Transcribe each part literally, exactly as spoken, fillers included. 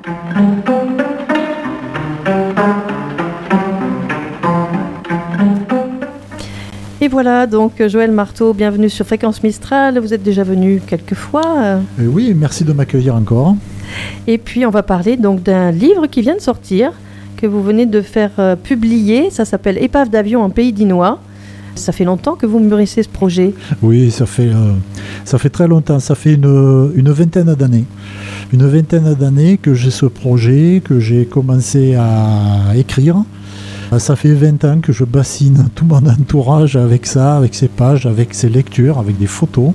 Et voilà, donc Joël Marteau, bienvenue sur Fréquence Mistral. Vous êtes déjà venu quelques fois. Euh, oui, merci de m'accueillir encore. Et puis on va parler donc d'un livre qui vient de sortir, que vous venez de faire euh, publier. Ça s'appelle Épave d'avion en pays dinois. Ça fait longtemps que vous mûrissez ce projet. Oui, ça fait, euh, ça fait très longtemps. Ça fait une, une vingtaine d'années. Une vingtaine d'années que j'ai ce projet, que j'ai commencé à écrire. Ça fait vingt ans que je bassine tout mon entourage avec ça, avec ces pages, avec ces lectures, avec des photos.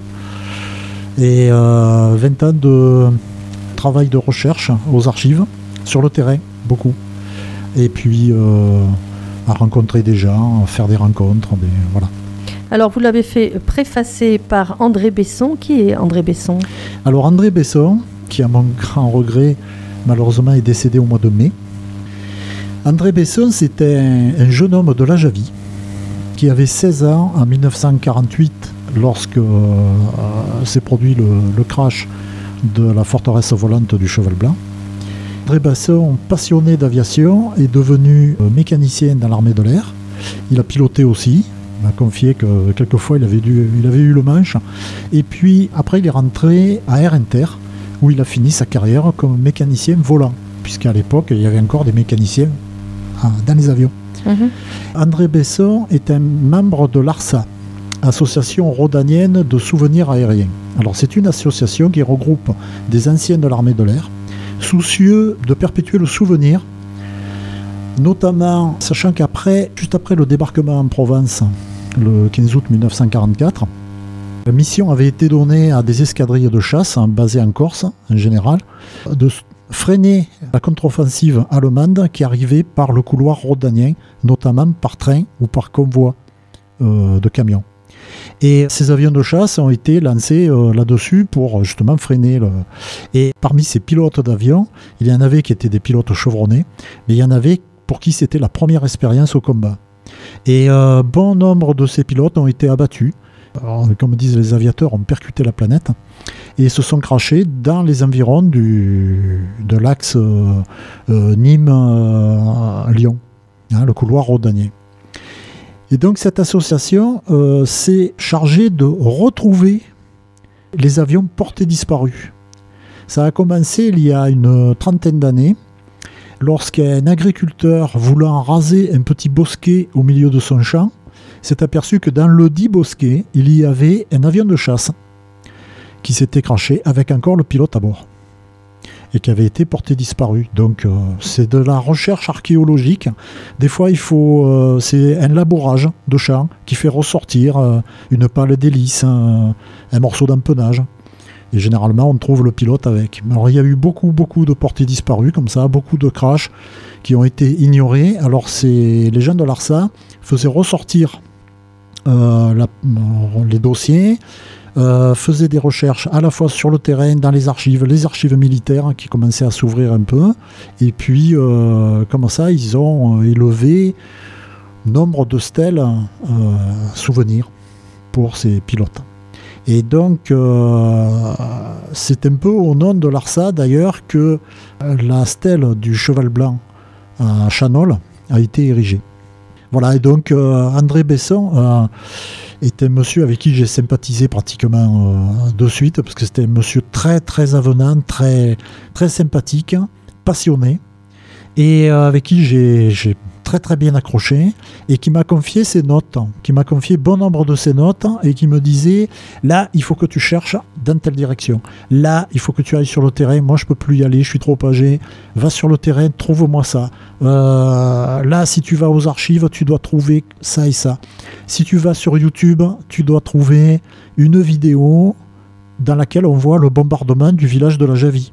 Et euh, vingt ans de travail de recherche aux archives, sur le terrain, beaucoup. Et puis euh, à rencontrer des gens, à faire des rencontres, des, voilà. Alors vous l'avez fait préfacer par André Besson. Qui est André Besson ? Alors André Besson, qui à mon grand regret, malheureusement est décédé au mois de mai. André Besson, c'était un, un jeune homme de la Javie qui avait seize ans en dix-neuf cent quarante-huit lorsque euh, s'est produit le, le crash de la forteresse volante du Cheval Blanc. André Besson, passionné d'aviation, est devenu euh, mécanicien dans l'armée de l'air. Il a piloté aussi. Il m'a confié que quelquefois il avait, dû, il avait eu le manche. Et puis après il est rentré à Air Inter où il a fini sa carrière comme mécanicien volant, puisqu'à l'époque il y avait encore des mécaniciens dans les avions. Mmh. André Besson est un membre de l'ARSA, Association rhodanienne de souvenirs aériens. Alors c'est une association qui regroupe des anciens de l'armée de l'air, soucieux de perpétuer le souvenir, notamment sachant qu'après, juste après le débarquement en Provence, le quinze août dix-neuf cent quarante-quatre, la mission avait été donnée à des escadrilles de chasse hein, basées en Corse en général, de freiner la contre-offensive allemande qui arrivait par le couloir rhodanien, notamment par train ou par convoi euh, de camions. Et ces avions de chasse ont été lancés euh, là-dessus pour justement freiner le... Et parmi ces pilotes d'avion, il y en avait qui étaient des pilotes chevronnés, mais il y en avait pour qui c'était la première expérience au combat. Et euh, bon nombre de ces pilotes ont été abattus. Alors, comme disent les aviateurs, ont percuté la planète et se sont crashés dans les environs du, de l'axe euh, euh, Nîmes-Lyon, euh, hein, le couloir rhodanien. Et donc cette association euh, s'est chargée de retrouver les avions portés disparus. Ça a commencé il y a une trentaine d'années, lorsqu'un agriculteur voulant raser un petit bosquet au milieu de son champ, s'est aperçu que dans le dit bosquet, il y avait un avion de chasse qui s'était crashé avec encore le pilote à bord et qui avait été porté disparu. Donc euh, c'est de la recherche archéologique. Des fois, il faut, euh, c'est un labourage de champ qui fait ressortir euh, une pale d'hélice, un, un morceau d'empennage. Et généralement, on trouve le pilote avec. Alors, il y a eu beaucoup, beaucoup de portés disparus, comme ça, beaucoup de crashs qui ont été ignorés. Alors, c'est, les gens de l'ARSA faisaient ressortir euh, la, les dossiers, euh, faisaient des recherches à la fois sur le terrain, dans les archives, les archives militaires qui commençaient à s'ouvrir un peu. Et puis, euh, comme ça, ils ont élevé nombre de stèles euh, souvenirs pour ces pilotes. Et donc, euh, c'est un peu au nom de l'ARSA, d'ailleurs, que la stèle du Cheval Blanc à Chanol a été érigée. Voilà, et donc, euh, André Besson euh, est un monsieur avec qui j'ai sympathisé pratiquement euh, de suite, parce que c'était un monsieur très, très avenant, très, très sympathique, passionné, et euh, avec qui j'ai... j'ai très très bien accroché et qui m'a confié ses notes, qui m'a confié bon nombre de ses notes et qui me disait là il faut que tu cherches dans telle direction, là il faut que tu ailles sur le terrain, moi je peux plus y aller, je suis trop âgé, va sur le terrain, trouve-moi ça, euh, là si tu vas aux archives tu dois trouver ça et ça, si tu vas sur YouTube tu dois trouver une vidéo dans laquelle on voit le bombardement du village de la Javie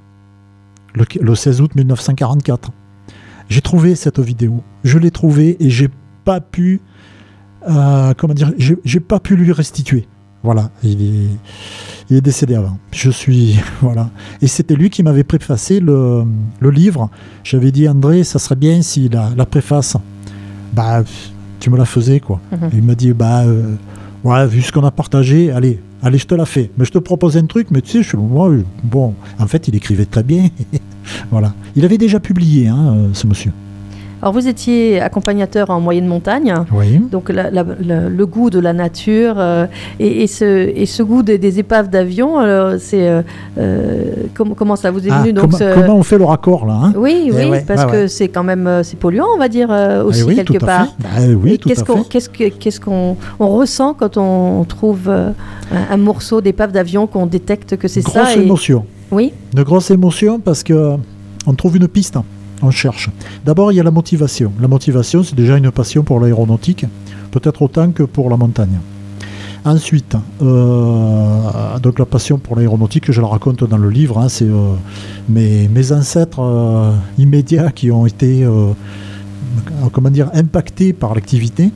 le, le seize août dix-neuf cent quarante-quatre. J'ai trouvé cette vidéo, je l'ai trouvée et j'ai pas pu, euh, comment dire, j'ai, j'ai pas pu lui restituer. Voilà, il est, il est décédé avant. Je suis, voilà. Et c'était lui qui m'avait préfacé le, le livre. J'avais dit André, ça serait bien si la, la préface, bah, tu me la faisais quoi. Mm-hmm. Il m'a dit bah, euh, ouais, vu ce qu'on a partagé, allez. Allez, je te la fais. Mais je te propose un truc, mais tu sais, je suis moi, bon, en fait, il écrivait très bien. Voilà. Il avait déjà publié, hein, euh, ce monsieur. Alors vous étiez accompagnateur en moyenne montagne, Oui. donc la, la, la, le goût de la nature euh, et, et, ce, et ce goût des, des épaves d'avion, alors c'est euh, euh, com- comment ça vous est venu ah, donc comment, ce... comment on fait le raccord là, hein? Oui, oui, ouais, parce ouais, que ouais. c'est quand même euh, c'est polluant, on va dire euh, aussi eh oui, quelque tout à part. Fait. Bah, oui, et tout qu'est-ce à qu'on, fait. qu'est-ce, que, qu'est-ce qu'on on ressent quand on trouve euh, un, un morceau d'épave d'avion qu'on détecte que c'est Grosse ça? Grosse et... émotion. Oui. De grosses émotions parce que on trouve une piste. On cherche. D'abord, il y a la motivation. La motivation, c'est déjà une passion pour l'aéronautique, peut-être autant que pour la montagne. Ensuite, euh, donc la passion pour l'aéronautique, je la raconte dans le livre, hein, c'est euh, mes, mes ancêtres euh, immédiats qui ont été euh, comment dire, impactés par l'activité.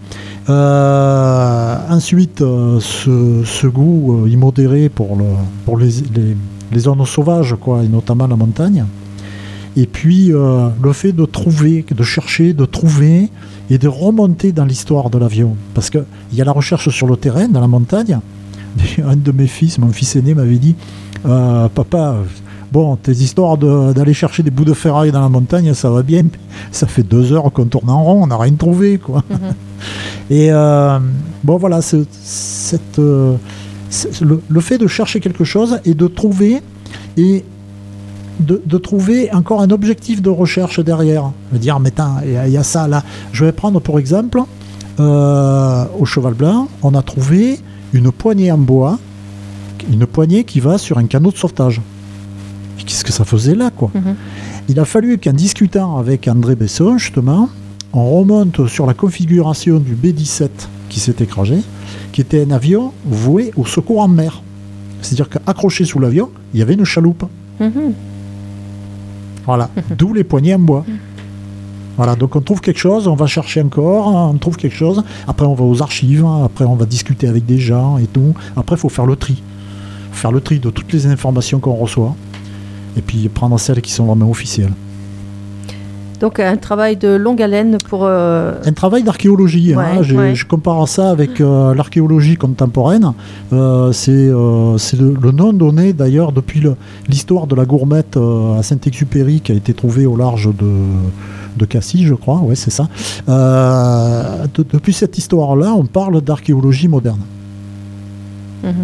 Euh, ensuite, euh, ce, ce goût euh, immodéré pour, le, pour les, les, les zones sauvages, quoi, et notamment la montagne. Et puis euh, le fait de trouver, de chercher, de trouver et de remonter dans l'histoire de l'avion. Parce qu'il y a la recherche sur le terrain, dans la montagne. Un de mes fils, mon fils aîné, m'avait dit euh, « Papa, bon, tes histoires de, d'aller chercher des bouts de ferraille dans la montagne, ça va bien, mais ça fait deux heures qu'on tourne en rond, on n'a rien trouvé. » quoi. Mm-hmm. Et euh, bon, voilà, c'est, cette, euh, c'est le, le fait de chercher quelque chose et de trouver... et De, de trouver encore un objectif de recherche derrière. De dire, mais il y, y a ça là. Je vais prendre pour exemple, euh, au Cheval Blanc, on a trouvé une poignée en bois, une poignée qui va sur un canot de sauvetage. Et qu'est-ce que ça faisait là, quoi? Mm-hmm. Il a fallu qu'en discutant avec André Besson, justement, on remonte sur la configuration du B dix-sept qui s'est écrasé, qui était un avion voué au secours en mer. C'est-à-dire qu'accroché sous l'avion, il y avait une chaloupe. Mm-hmm. Voilà, d'où les poignées en bois. Voilà, donc on trouve quelque chose, on va chercher encore, on trouve quelque chose, après on va aux archives, après on va discuter avec des gens et tout. Après, il faut faire le tri. Faire le tri de toutes les informations qu'on reçoit, et puis prendre celles qui sont vraiment officielles. Donc un travail de longue haleine pour... Euh... Un travail d'archéologie. Ouais, hein. ouais. Je compare ça avec euh, l'archéologie contemporaine. Euh, c'est euh, c'est le, le nom donné d'ailleurs depuis le, l'histoire de la gourmette euh, à Saint-Exupéry qui a été trouvée au large de, de Cassis, je crois. Ouais, c'est ça. Euh, de, depuis cette histoire-là, on parle d'archéologie moderne. Mmh.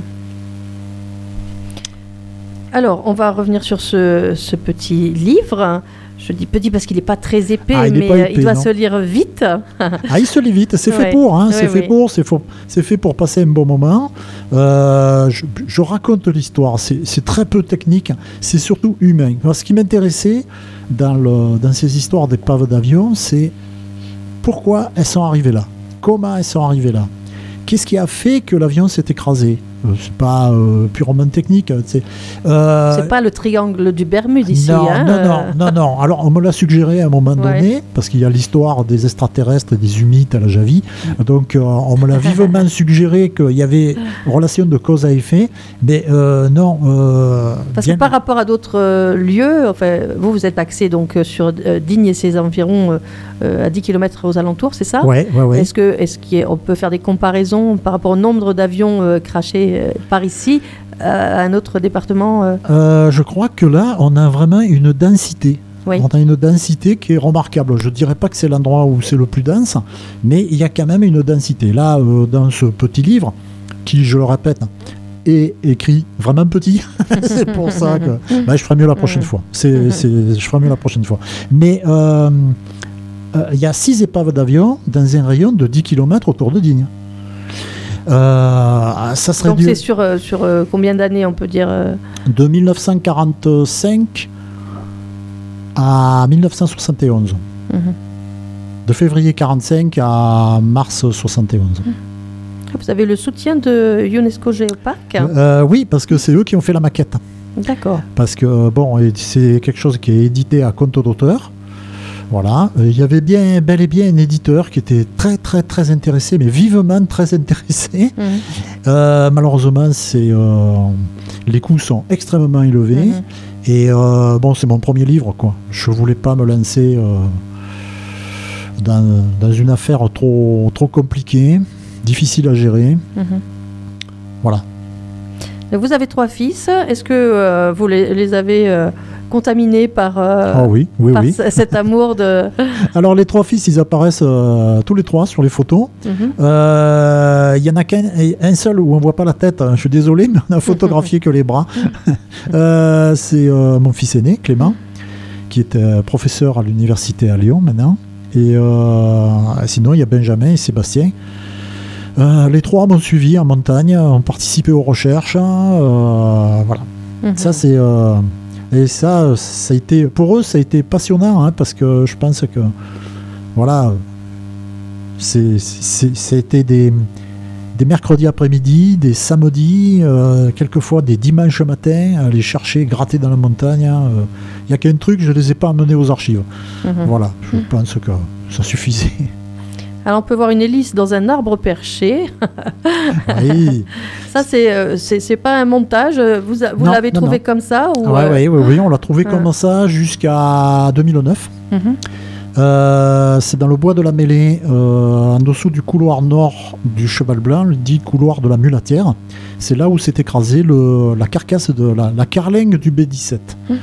Alors, on va revenir sur ce, ce petit livre. Je dis petit parce qu'il n'est pas très épais, ah, il mais épais, il doit non. se lire vite. Ah, il se lit vite, c'est ouais. fait pour, hein, ouais, c'est ouais. fait pour, c'est, pour, c'est fait pour passer un bon moment. Euh, je, je raconte l'histoire, c'est, c'est très peu technique, c'est surtout humain. Alors, ce qui m'intéressait dans, le, dans ces histoires d'épaves d'avion, c'est pourquoi elles sont arrivées là, comment elles sont arrivées là, qu'est-ce qui a fait que l'avion s'est écrasé. C'est pas euh, purement technique. C'est, euh, c'est pas le triangle du Bermude ici. Non, hein, non, euh... non, non, non. Alors, on me l'a suggéré à un moment ouais. donné, parce qu'il y a l'histoire des extraterrestres et des humides à la Javie. Donc, euh, on me l'a vivement suggéré qu'il y avait relation de cause à effet. Mais euh, non. Euh, parce bien... que par rapport à d'autres euh, lieux, enfin, vous, vous êtes axé donc, sur euh, Digne et ses environs euh, à dix kilomètres aux alentours, c'est ça? Oui, oui, oui. Est-ce que, est-ce qu'on peut faire des comparaisons par rapport au nombre d'avions euh, crashés par ici à un autre département euh... Euh, Je crois que là, on a vraiment une densité. Oui. On a une densité qui est remarquable. Je ne dirais pas que c'est l'endroit où c'est le plus dense, mais il y a quand même une densité. Là, euh, dans ce petit livre, qui, je le répète, est écrit vraiment petit, c'est pour ça que bah, je ferai mieux la prochaine fois. C'est, c'est, je ferai mieux la prochaine fois. Mais euh, euh, il y a six épaves d'avion dans un rayon de dix kilomètres autour de Digne. Euh, ça serait Donc du... c'est sur, euh, sur euh, combien d'années on peut dire euh... De dix-neuf cent quarante-cinq à dix-neuf cent soixante et onze. Mm-hmm. De février quarante-cinq à mars soixante et onze. Vous avez le soutien de UNESCO Géoparc? euh, Oui, parce que c'est eux qui ont fait la maquette. D'accord. Parce que bon, c'est quelque chose qui est édité à compte d'auteur. Voilà, il y avait bien, bel et bien un éditeur qui était très très très intéressé, mais vivement très intéressé. Mmh. Euh, malheureusement, c'est, euh, les coûts sont extrêmement élevés. Mmh. Et euh, bon, c'est mon premier livre, quoi. Je voulais pas me lancer euh, dans, dans une affaire trop, trop compliquée, difficile à gérer. Mmh. Voilà. Vous avez trois fils. Est-ce que euh, vous les, les avez euh, contaminé par, euh, ah oui, oui, par oui. c- cet amour de... Alors les trois fils, ils apparaissent euh, tous les trois sur les photos. Il Mhm. euh, y en a qu'un un seul où on voit pas la tête. Je suis désolé, mais on a photographié que les bras. euh, c'est euh, mon fils aîné, Clément, qui est euh, professeur à l'université à Lyon maintenant. Et euh, sinon, il y a Benjamin et Sébastien. Euh, les trois m'ont suivi en montagne, ont participé aux recherches. Euh, voilà. Mhm. Ça, c'est. Euh, et ça, ça a été. Pour eux, ça a été passionnant, hein, parce que je pense que. Voilà. C'est, c'est, ça a été des, des mercredis après-midi, des samedis, euh, quelquefois des dimanches matins, aller chercher, gratter dans la montagne. Il euh, n'y a qu'un truc, je ne les ai pas amenés aux archives. Mhm. Voilà, je pense que ça suffisait. Alors, on peut voir une hélice dans un arbre perché. Oui. Ça, c'est, euh, c'est, c'est pas un montage. Vous, a- vous Non, l'avez non, trouvé non. comme ça ou, Ouais, euh, ouais, oui, oui, on l'a trouvé Ah. comme ça jusqu'à deux mille neuf. mhm. Euh, c'est dans le bois de la Mêlée, euh, en dessous du couloir nord du Cheval Blanc, le dit couloir de la Mulatière. C'est là où s'est écrasée le, la carcasse de la, la carlingue du B dix-sept. Mmh.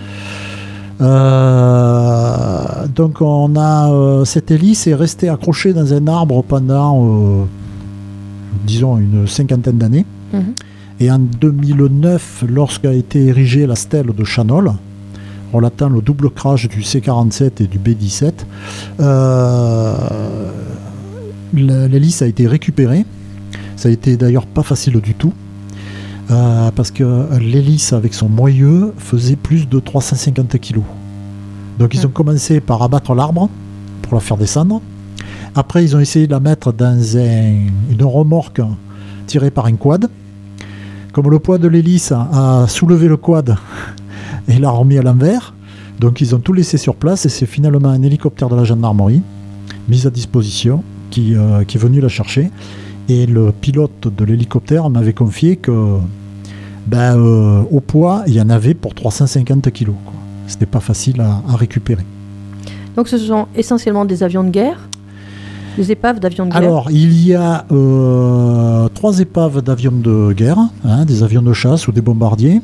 Euh, donc on a euh, cette hélice est restée accrochée dans un arbre pendant, euh, disons, une cinquantaine d'années. Mhm. Et en deux mille neuf, lorsqu'a été érigée la stèle de Chanol, relatant le double crash du C quarante-sept et du B dix-sept, euh, l'hélice a été récupérée. Ça a été d'ailleurs pas facile du tout, euh, parce que l'hélice avec son moyeu faisait plus de trois cent cinquante kilos. Donc ils ont commencé par abattre l'arbre pour la faire descendre. Après ils ont essayé de la mettre dans un, une remorque tirée par un quad. Comme le poids de l'hélice a, a soulevé le quad et l'a remis à l'envers, donc ils ont tout laissé sur place et c'est finalement un hélicoptère de la gendarmerie mis à disposition qui, euh, qui est venu la chercher. Et le pilote de l'hélicoptère m'avait confié que ben, euh, au poids, il y en avait pour trois cent cinquante kilos. Quoi. C'était pas facile à, à récupérer. Donc, ce sont essentiellement des avions de guerre, des épaves d'avions de guerre. Alors, il y a euh, trois épaves d'avions de guerre, hein, des avions de chasse ou des bombardiers.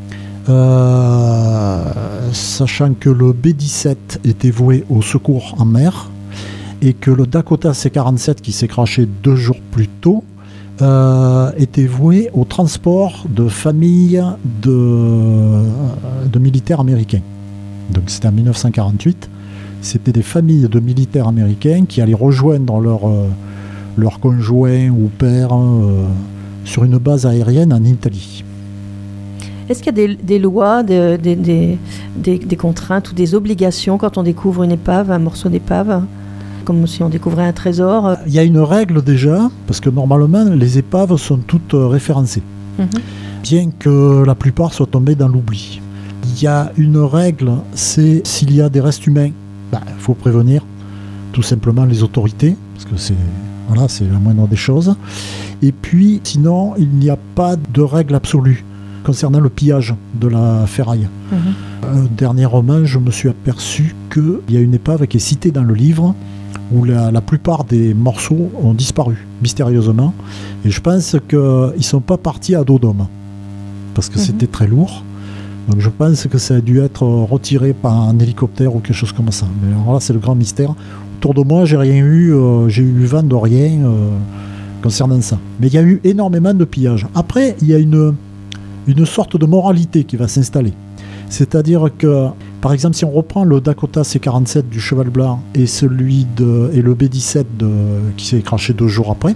Euh, sachant que le B dix-sept était voué au secours en mer et que le Dakota C quarante-sept qui s'est crashé deux jours plus tôt euh, était voué au transport de familles de, de militaires américains. Donc c'était en mille neuf cent quarante-huit. C'était des familles de militaires américains qui allaient rejoindre leur, euh, leur conjoint ou père euh, sur une base aérienne en Italie. Est-ce qu'il y a des, des lois, des, des, des, des, des contraintes ou des obligations quand on découvre une épave, un morceau d'épave, comme si on découvrait un trésor? Il y a une règle déjà, parce que normalement les épaves sont toutes euh, référencées, Mhm. bien que la plupart soient tombées dans l'oubli. Il y a une règle, c'est s'il y a des restes humains, il ben, faut prévenir tout simplement les autorités, parce que c'est, voilà, c'est la moindre des choses. Et puis, sinon, il n'y a pas de règle absolue concernant le pillage de la ferraille. Mhm. Euh, dernièrement, je me suis aperçu qu'il y a une épave qui est citée dans le livre où la, la plupart des morceaux ont disparu mystérieusement. Et je pense qu'ils ne sont pas partis à dos d'homme, parce que Mhm. c'était très lourd. Donc je pense que ça a dû être retiré par un hélicoptère ou quelque chose comme ça. Mais alors là, c'est le grand mystère. Autour de moi, j'ai rien eu, euh, j'ai eu vent de rien euh, concernant ça. Mais il y a eu énormément de pillages. Après, il y a une, une sorte de moralité qui va s'installer. C'est-à-dire que, par exemple, si on reprend le Dakota C quarante-sept du Cheval Blanc et celui de et le B dix-sept de, qui s'est crashé deux jours après,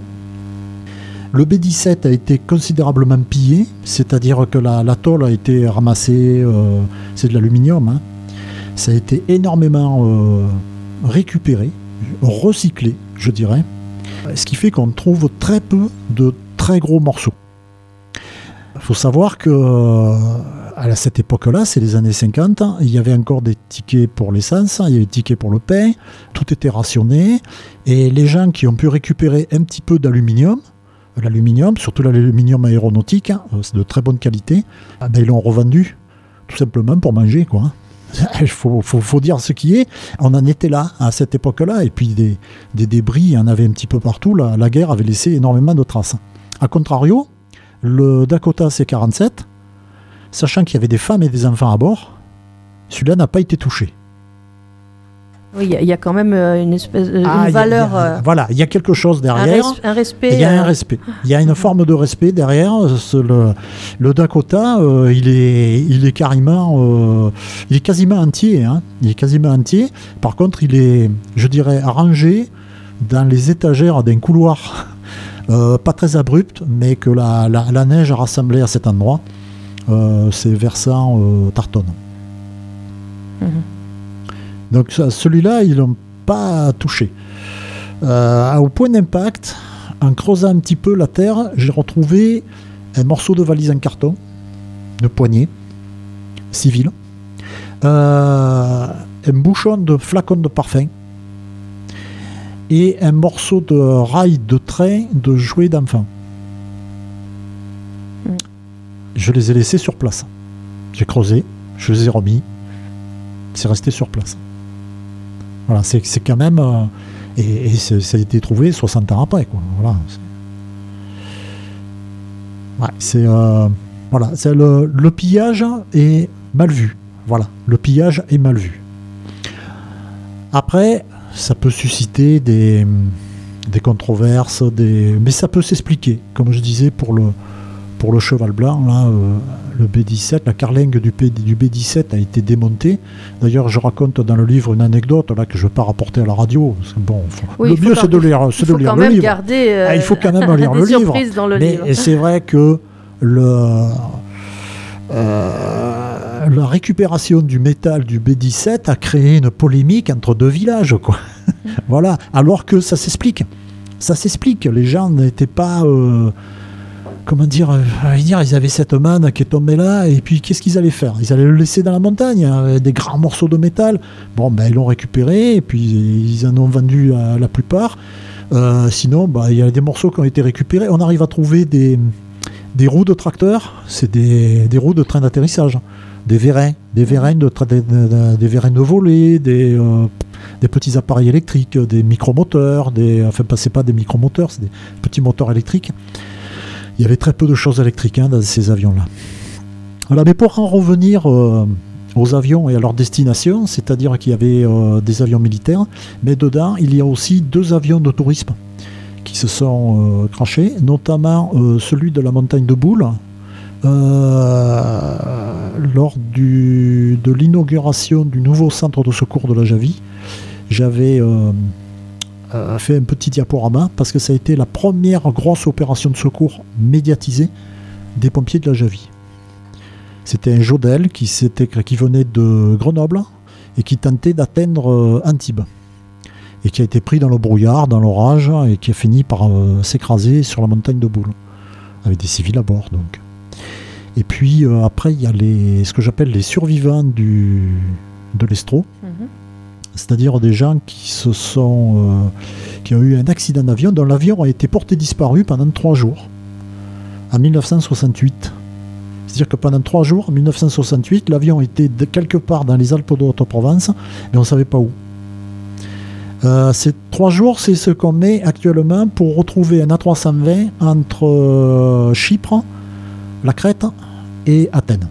le B dix-sept a été considérablement pillé, c'est-à-dire que la, la tôle a été ramassée, euh, c'est de l'aluminium, hein. Ça a été énormément euh, récupéré, recyclé, je dirais, ce qui fait qu'on trouve très peu de très gros morceaux. Il faut savoir que euh, à cette époque-là, c'est les années cinquante, il y avait encore des tickets pour l'essence, il y avait des tickets pour le pain, tout était rationné, et les gens qui ont pu récupérer un petit peu d'aluminium, l'aluminium, surtout l'aluminium aéronautique, hein, c'est de très bonne qualité, ah ben ils l'ont revendu tout simplement pour manger, quoi. Il faut, faut, faut dire ce qui est. On en était là à cette époque-là, et puis des, des débris, il y en avait un petit peu partout. La, la guerre avait laissé énormément de traces. A contrario, le Dakota C quarante-sept, sachant qu'il y avait des femmes et des enfants à bord, Celui-là n'a pas été touché. Oui, il y, y a quand même euh, une espèce, euh, Ah, une y a- valeur, y a- euh, voilà, il y a quelque chose un, derrière. res- un respect. Il y a un euh, respect. Il y a une forme de respect derrière. Ce- le, le Dakota, euh, il est, il est carrément, euh, il est quasiment entier. Hein. Il est quasiment entier. Par contre, il est, je dirais, arrangé dans les étagères d'un couloir, euh, pas très abrupt, mais que la, la, la neige a rassemblé à cet endroit. Euh, c'est versant euh, Tartonne. Mhm. Donc ça, celui-là, ils l'ont pas touché. Euh, au point d'impact, en creusant un petit peu la terre, j'ai retrouvé un morceau de valise en carton, de poignée, civil, euh, un bouchon de flacon de parfum et un morceau de rail de train de jouets d'enfant. Mm. Je les ai laissés sur place. J'ai creusé, je les ai remis, c'est resté sur place. Voilà, c'est, c'est quand même... euh, et, et c'est- ça a été trouvé soixante ans après, quoi. Voilà. C'est, ouais, c'est, euh, voilà, c'est le, le pillage est mal vu. Voilà, le pillage est mal vu. Après, ça peut susciter des, des controverses, des, mais ça peut s'expliquer. Comme je disais pour le, pour le cheval blanc, là, euh, le B dix-sept, la carlingue du, P- du B dix-sept a été démontée. D'ailleurs, je raconte dans le livre une anecdote là, que je ne vais pas rapporter à la radio. Parce que bon, faut- Oui, le il faut mieux, quand- c'est de lire, c'est Il de faut lire quand le même livre. garder euh, Ah, il faut quand même lire des le livre. surprises dans le Mais livre. c'est vrai que le, euh, la récupération du métal du B dix-sept a créé une polémique entre deux villages, quoi. Voilà. Alors que ça s'explique. Ça s'explique. Les gens n'étaient pas... euh, comment dire, euh, je veux dire, ils avaient cette manne qui est tombée là, et puis qu'est-ce qu'ils allaient faire? Ils allaient le laisser dans la montagne, hein, des grands morceaux de métal. Bon, ben ils l'ont récupéré, et puis ils en ont vendu à la plupart. Euh, sinon, bah, il y a des morceaux qui ont été récupérés. On arrive à trouver des, des roues de tracteur, c'est des, des roues de train d'atterrissage, des vérins, des vérins de, tra- de- de- des vérins de volée, des, euh, des petits appareils électriques, des micromoteurs, des, enfin, pas- c'est pas des micromoteurs, c'est des petits moteurs électriques. Il y avait très peu de choses électriques hein, dans ces avions-là. Voilà, mais pour en revenir euh, aux avions et à leur destination, c'est-à-dire qu'il y avait euh, des avions militaires, mais dedans, il y a aussi deux avions de tourisme qui se sont euh, crashés, notamment euh, celui de la montagne de Boules, euh, lors du, de l'inauguration du nouveau centre de secours de la Javie. J'avais... Euh, a fait un petit diaporama parce que ça a été la première grosse opération de secours médiatisée des pompiers de la Javie. C'était un Jodel qui, s'était, qui venait de Grenoble et qui tentait d'atteindre euh, Antibes et qui a été pris dans le brouillard, dans l'orage et qui a fini par euh, s'écraser sur la montagne de Boules avec des civils à bord donc. Et puis euh, après il y a les, ce que j'appelle les survivants du, de l'Estro. Mhm. C'est-à-dire des gens qui se sont, euh, qui ont eu un accident d'avion, dont l'avion a été porté disparu pendant trois jours, en mille neuf cent soixante-huit. C'est-à-dire que pendant trois jours, en mille neuf cent soixante-huit, l'avion était de quelque part dans les Alpes de Haute-Provence, mais on ne savait pas où. Euh, ces trois jours, c'est ce qu'on met actuellement pour retrouver un A trois cent vingt entre euh, Chypre, la Crète et Athènes.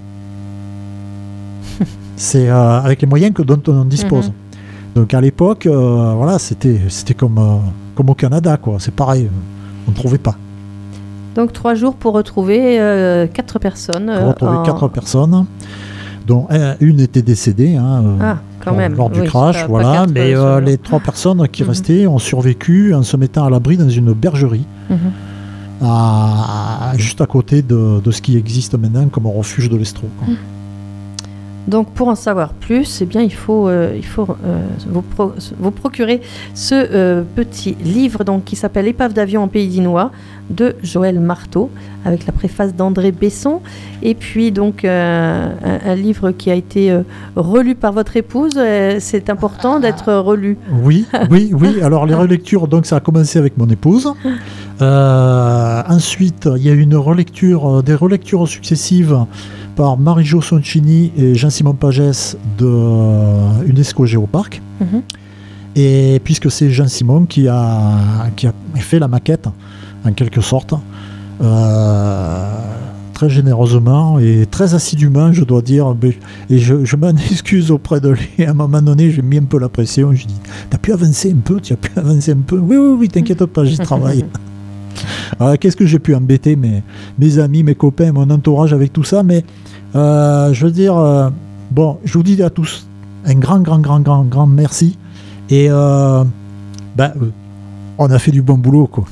C'est euh, avec les moyens que, dont on dispose. Mhm. Donc à l'époque, euh, voilà, c'était, c'était comme, euh, comme au Canada, quoi. C'est pareil, on ne trouvait pas. Donc trois jours pour retrouver euh, quatre personnes. On euh, retrouvait en- quatre personnes, dont un- une était décédée hein, euh, Ah, quand lors, même. lors du Oui, crash, pas- pas voilà. quatre, Mais euh, euh, sur- les trois personnes qui Mhm. restaient ont survécu en se mettant à l'abri dans une bergerie, Mhm. à- à- juste à côté de, de ce qui existe maintenant comme refuge de l'Estro, quoi. Mhm. Donc pour en savoir plus, eh bien, il faut, euh, il faut euh, vous, pro- vous procurer ce euh, petit livre donc, qui s'appelle Épave d'avion en Pays d'Inois de Joël Marteau avec la préface d'André Besson et puis donc euh, un, un livre qui a été euh, relu par votre épouse. Euh, c'est important d'être relu. Oui, oui, oui. Alors les relectures, donc ça a commencé avec mon épouse. Euh, ensuite, il y a eu une relecture, des relectures successives par Marie-Jo Soncini et Jean-Simon Pagès de euh, UNESCO Géoparc. Mhm. Et puisque c'est Jean-Simon qui a, qui a fait la maquette, en quelque sorte, euh, très très généreusement et très assidûment, je dois dire. Et je, je m'en excuse auprès de lui. À un moment donné, j'ai mis un peu la pression. Je dis, t'as pu avancer un peu, tu as pu avancer un peu. Oui, oui, oui, t'inquiète pas, j'y travaille. Alors, qu'est-ce que j'ai pu embêter mes, mes amis, mes copains, mon entourage avec tout ça. Mais euh, je veux dire, euh, bon, je vous dis à tous un grand, grand, grand, grand, grand merci. Et euh, ben, on a fait du bon boulot, quoi.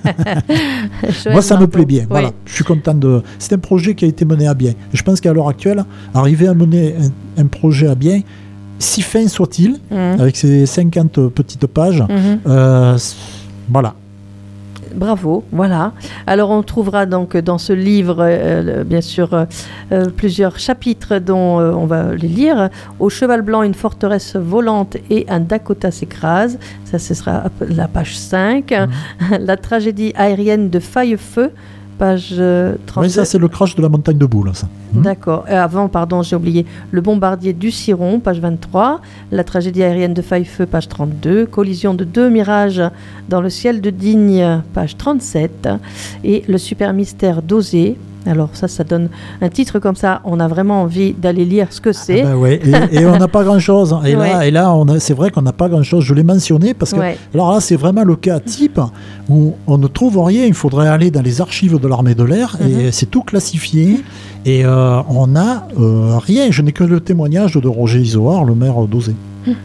Moi, ça me plaît bien. Oui. Voilà, je suis content de. C'est un projet qui a été mené à bien. Je pense qu'à l'heure actuelle, arriver à mener un, un projet à bien, si fin soit-il, mmh. avec ces cinquante petites pages, mmh. euh, voilà. Bravo, voilà. Alors on trouvera donc dans ce livre, euh, bien sûr, euh, plusieurs chapitres dont euh, on va les lire. Au cheval blanc, une forteresse volante et un Dakota s'écrase. Ça, ce sera la page cinq. Mmh. La tragédie aérienne de Faillefeu, page trente-deux. Oui, ça c'est le crash de la montagne de Boules, ça. Mmh. D'accord. Et avant, pardon, j'ai oublié. Le bombardier du Ciron, page vingt-trois. La tragédie aérienne de Faillefeu, page trente-deux. Collision de deux mirages dans le ciel de Digne, page trente-sept. Et le super mystère d'Osée. Alors ça, ça donne un titre comme ça. On a vraiment envie d'aller lire ce que c'est. Ah ben ouais. et, et on n'a pas grand-chose. Et ouais. là, et là on a, c'est vrai qu'on n'a pas grand-chose. Je l'ai mentionné parce que... Ouais. Alors là, c'est vraiment le cas type où on ne trouve rien. Il faudrait aller dans les archives de l'armée de l'air mm-hmm. et c'est tout classifié. Et euh, on n'a euh, rien. Je n'ai que le témoignage de Roger Isoard, le maire d'Osée.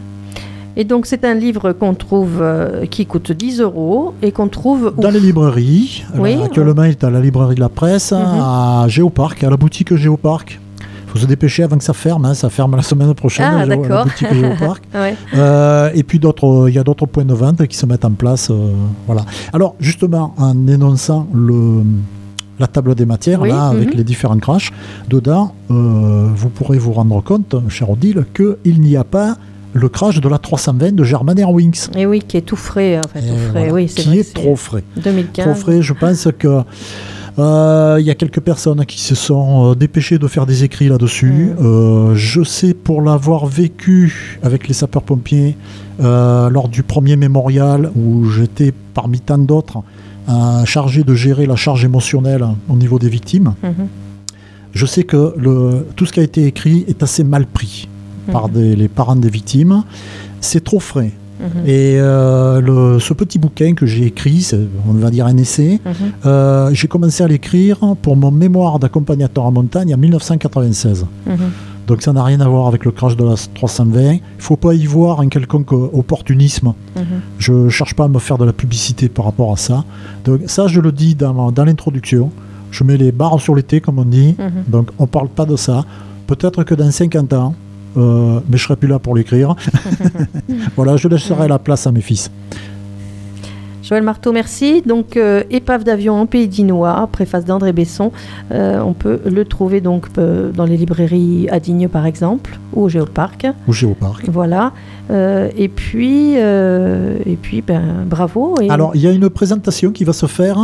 Et donc, c'est un livre qu'on trouve, euh, qui coûte dix euros et qu'on trouve... Dans les librairies. Oui. Alors, actuellement, il est à la librairie de la presse, mm-hmm. à Géoparc, à la boutique Géoparc. Il faut se dépêcher avant que ça ferme. Hein. Ça ferme la semaine prochaine, ah, à d'accord. la boutique Géoparc. ouais. euh, et puis, il y a d'autres points de vente qui se mettent en place. Euh, voilà. Alors, justement, en énonçant le... la table des matières, oui, là, avec mm-hmm. les différents crashs, dedans, euh, vous pourrez vous rendre compte, cher Odile, qu'il n'y a pas le crash de la trois cent vingt de German Airwings. Et oui, qui est tout frais, en fait, tout frais. Voilà, oui, c'est qui vrai est c'est trop frais. deux mille quinze. Trop frais, je pense que il euh, y a quelques personnes qui se sont euh, dépêchées de faire des écrits là-dessus. Mmh. Euh, je sais, pour l'avoir vécu avec les sapeurs-pompiers euh, lors du premier mémorial, où j'étais parmi tant d'autres euh, chargé de gérer la charge émotionnelle au niveau des victimes. Mmh. Je sais que le, tout ce qui a été écrit est assez mal pris mmh. par des, les parents des victimes. C'est trop frais. Mmh. Et euh, le, ce petit bouquin que j'ai écrit, c'est, on va dire un essai, mmh. euh, j'ai commencé à l'écrire pour mon mémoire d'accompagnateur en montagne en dix-neuf cent quatre-vingt-seize. Mmh. Donc ça n'a rien à voir avec le crash de la trois cent vingt. Il ne faut pas y voir un quelconque opportunisme. Mmh. Je ne cherche pas à me faire de la publicité par rapport à ça. Donc ça, je le dis dans, dans l'introduction. Je mets les barres sur les T, comme on dit. Mmh. Donc on ne parle pas de ça. Peut-être que dans cinquante ans, Euh, mais je ne serai plus là pour l'écrire. Voilà, je laisserai la place à mes fils. Joël Marteau, merci. Donc, euh, Épave d'avion en Pays d'Inois, préface d'André Besson. Euh, on peut le trouver donc euh, dans les librairies à Digne, par exemple, ou au Géoparc. Au Géoparc. Voilà. Euh, et puis, euh, et puis ben, bravo. Et... Alors, il y a une présentation qui va se faire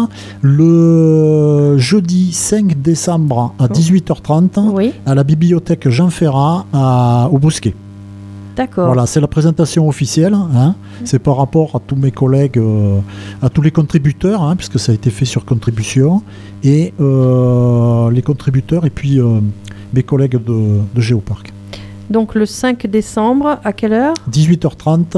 le jeudi cinq décembre à dix-huit heures trente oui. à la bibliothèque Jean Ferrat à, au Bousquet. D'accord. Voilà, c'est la présentation officielle. Hein. Mmh. C'est par rapport à tous mes collègues, euh, à tous les contributeurs, hein, puisque ça a été fait sur contribution, et euh, les contributeurs et puis euh, mes collègues de, de Géoparc. Donc le cinq décembre, à quelle heure ? dix-huit heures trente,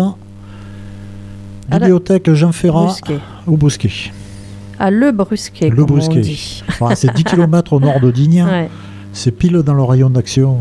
bibliothèque Jean Ferrat Bousquet. Au Bousquet. À Le Brusquet, Le comme Brusquet. on dit. Enfin, c'est dix kilomètres au nord de Digne. Ouais. C'est pile dans le rayon d'action.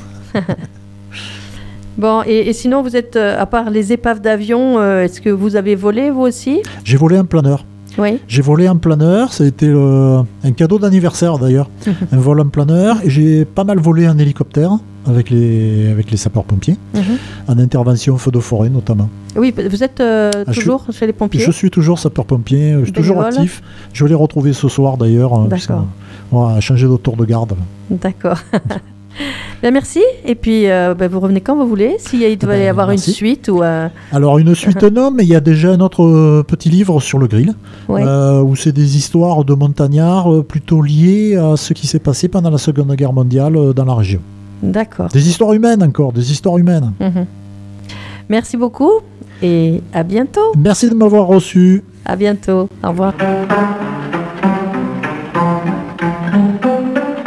Bon, et, et sinon, vous êtes, euh, à part les épaves d'avion, euh, est-ce que vous avez volé, vous aussi ? J'ai volé un planeur. Oui. J'ai volé un planeur, ça a été euh, un cadeau d'anniversaire d'ailleurs, un vol en planeur. Et j'ai pas mal volé un hélicoptère avec les, avec les sapeurs-pompiers, mm-hmm. en intervention feu de forêt notamment. Oui, vous êtes euh, ah, toujours suis, chez les pompiers ? Je suis toujours sapeur-pompier, je suis toujours actif. Je vais les retrouver ce soir d'ailleurs. D'accord. On va changer de tour de garde. Là. D'accord. Bien, merci. Et puis, euh, ben, vous revenez quand vous voulez. S'il y doit y ben, avoir merci. Une suite ou. Euh... Alors, une suite, non, mais il y a déjà un autre euh, petit livre sur le grill, ouais. euh, où c'est des histoires de montagnards euh, plutôt liées à ce qui s'est passé pendant la Seconde Guerre mondiale euh, dans la région. D'accord. Des histoires humaines encore, des histoires humaines. Mm-hmm. Merci beaucoup et à bientôt. Merci de m'avoir reçu. À bientôt. Au revoir.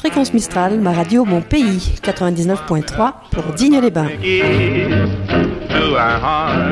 Fréquence Mistral, ma radio, mon pays, quatre-vingt-dix-neuf point trois pour Digne-les-Bains.